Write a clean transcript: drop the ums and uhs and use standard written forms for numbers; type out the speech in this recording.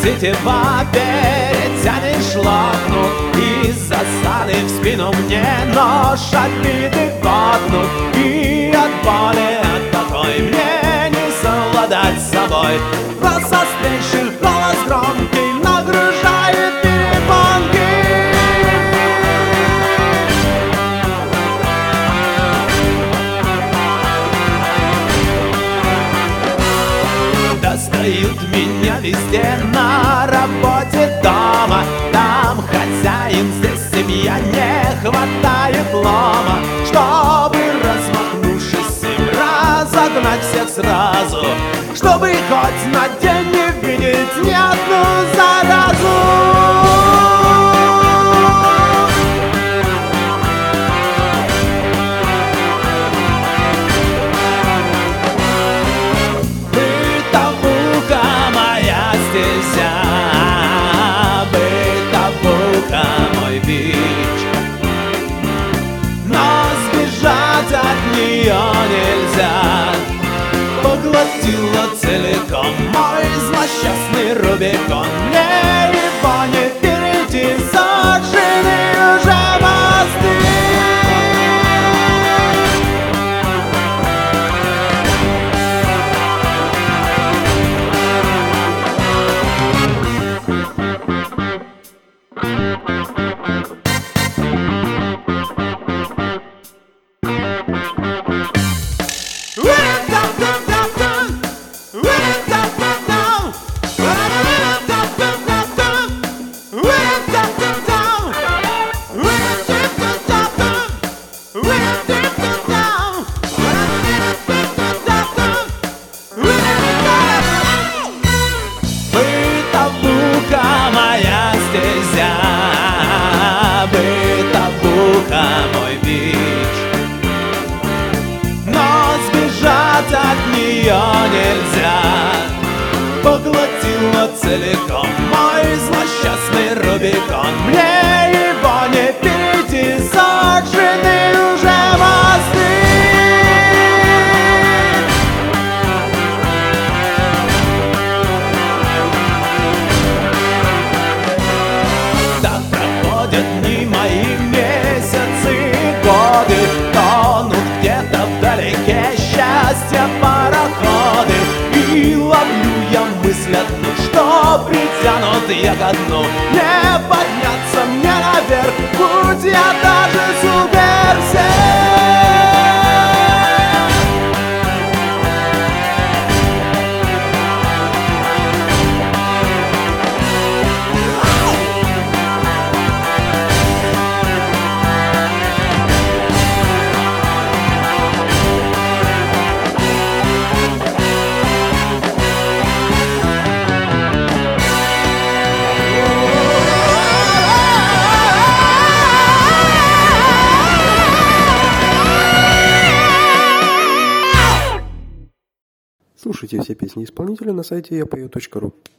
тетива перетянешь лопну, и засады в спину мне нож обиды воткнут. И от боли от такой мне не совладать с собой. Просто слышишь голос громкий, нагружает перепонки. Достают меня везде, на работе, дома. Там хозяин, здесь семья, не хватает лома, чтобы, размахнувшись им, разогнать всех сразу, чтобы хоть на день не видеть ни одну заразу. Бытовуха мой бич, но сбежать от нее нельзя. Поглотила целиком мой злосчастный Рубикон. Мне его не перейти, сожжены уже мосты. Бытовуха моя стезя, бытовуха мой бич, но сбежать от нее нельзя. Поглотила целиком мой злосчастный Рубикон. Мне его не перейти, сожжены уже мосты. Так проходят дни мои, месяцы и годы, тонут где-то вдалеке счастья пароходы. И ловлю я мысль одну, что притянут я ко дну. Не подняться мне наверх, будь я даже суперсерф. Слушайте все песни исполнителя на сайте yapeo.ru.